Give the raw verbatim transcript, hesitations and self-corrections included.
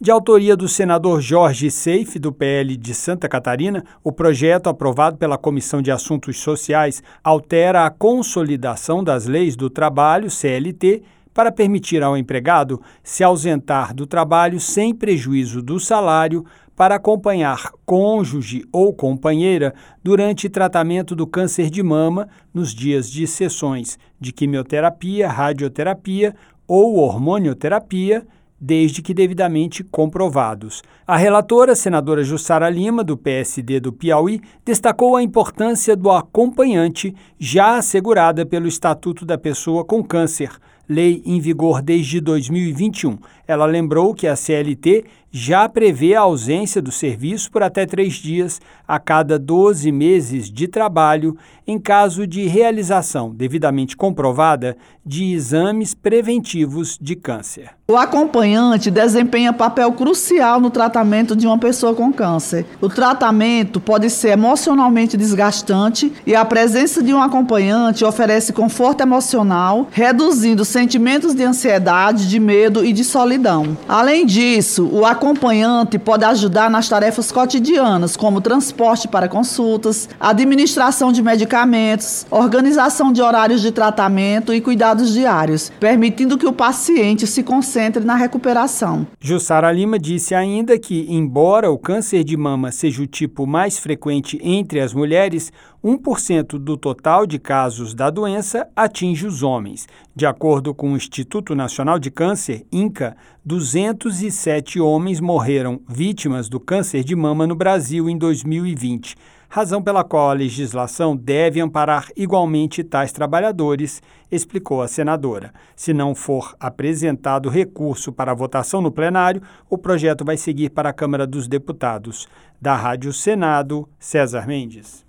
De autoria do senador Jorge Seife, do P L de Santa Catarina, o projeto aprovado pela Comissão de Assuntos Sociais altera a consolidação das leis do trabalho, C L T, para permitir ao empregado se ausentar do trabalho sem prejuízo do salário para acompanhar cônjuge ou companheira durante tratamento do câncer de mama nos dias de sessões de quimioterapia, radioterapia ou hormonioterapia, desde que devidamente comprovados. A relatora, senadora Jussara Lima, do P S D do Piauí, destacou a importância do acompanhante já assegurada pelo Estatuto da Pessoa com Câncer, lei em vigor desde dois mil e vinte e um. Ela lembrou que a C L T já prevê a ausência do serviço por até três dias a cada doze meses de trabalho em caso de realização devidamente comprovada de exames preventivos de câncer. O acompanhante desempenha papel crucial no tratamento de uma pessoa com câncer. O tratamento pode ser emocionalmente desgastante e a presença de um acompanhante oferece conforto emocional, reduzindo sentimentos de ansiedade, de medo e de solidão. Além disso, o acompanhante pode ajudar nas tarefas cotidianas, como transporte para consultas, administração de medicamentos, organização de horários de tratamento e cuidados diários, permitindo que o paciente se concentre na recuperação. Jussara Lima disse ainda que, embora o câncer de mama seja o tipo mais frequente entre as mulheres, um por cento do total de casos da doença atinge os homens. De acordo com o Instituto Nacional de Câncer, INCA, duzentos e sete homens morreram vítimas do câncer de mama no Brasil em dois mil e vinte, razão pela qual a legislação deve amparar igualmente tais trabalhadores, explicou a senadora. Se não for apresentado recurso para votação no plenário, o projeto vai seguir para a Câmara dos Deputados. Da Rádio Senado, César Mendes.